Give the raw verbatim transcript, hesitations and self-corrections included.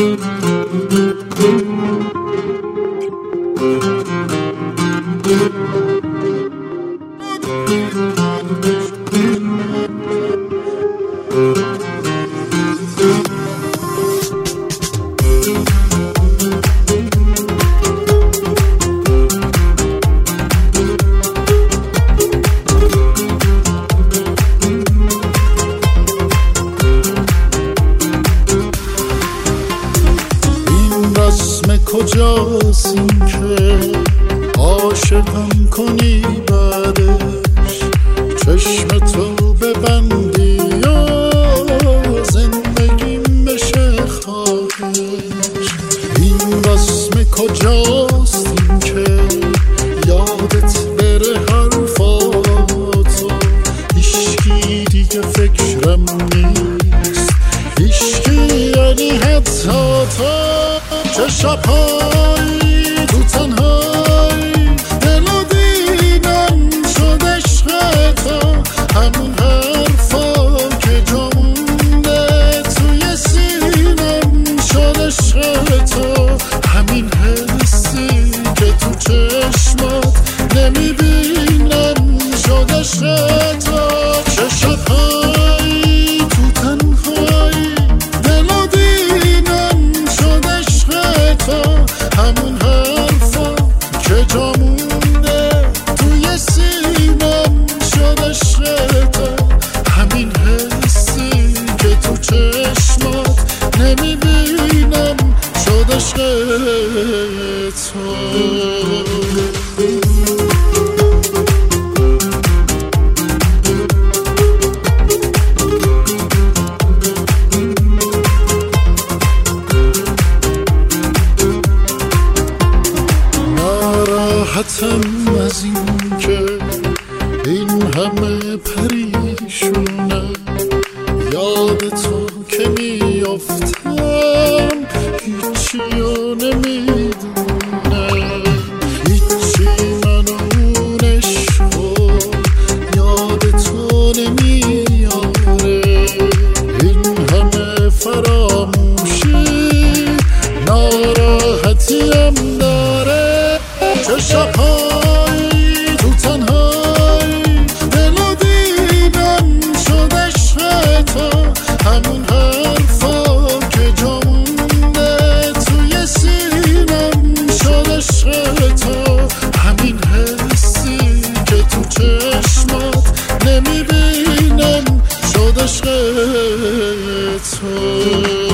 کجاست این که عاشقم کنی بعدش چشم تو ببندی یا زندگیم بشه خواهش. این رسم کجاست این که یادت بره حرفاتو هیچکی دیگه فکرم نیست، هیچکی یعنی حتی تو. چه شب‌هایی تو تنهایی دلو دیدم شد عشق تو، همون حرفا که جا مونده توی سینم شد عشق تو، همین حسی که تو چشمات نمیبینم شد عشق تو. چه شب‌هایی تو تنهایی دلو دیدم شد همون حرفا که جا مونده توی سینم شد عشق تو، همین حسی که تو چشمات نمیبینم شد عشق تو. ناراحتم از این که این همه پریشونم، یاد تو که میافتم هیچیو نمیدونم، هیچی منو اون عشقو یاد تو نمیاره. این همه فراموشی ناراحتیم داره. چه شب‌هایی تو تنهایی دلو دیدم شد عشق تو، همون حرفا که جا مونده توی سینم شد عشق تو، همین حسی که تو چشمات نمیبینم شد عشق تو.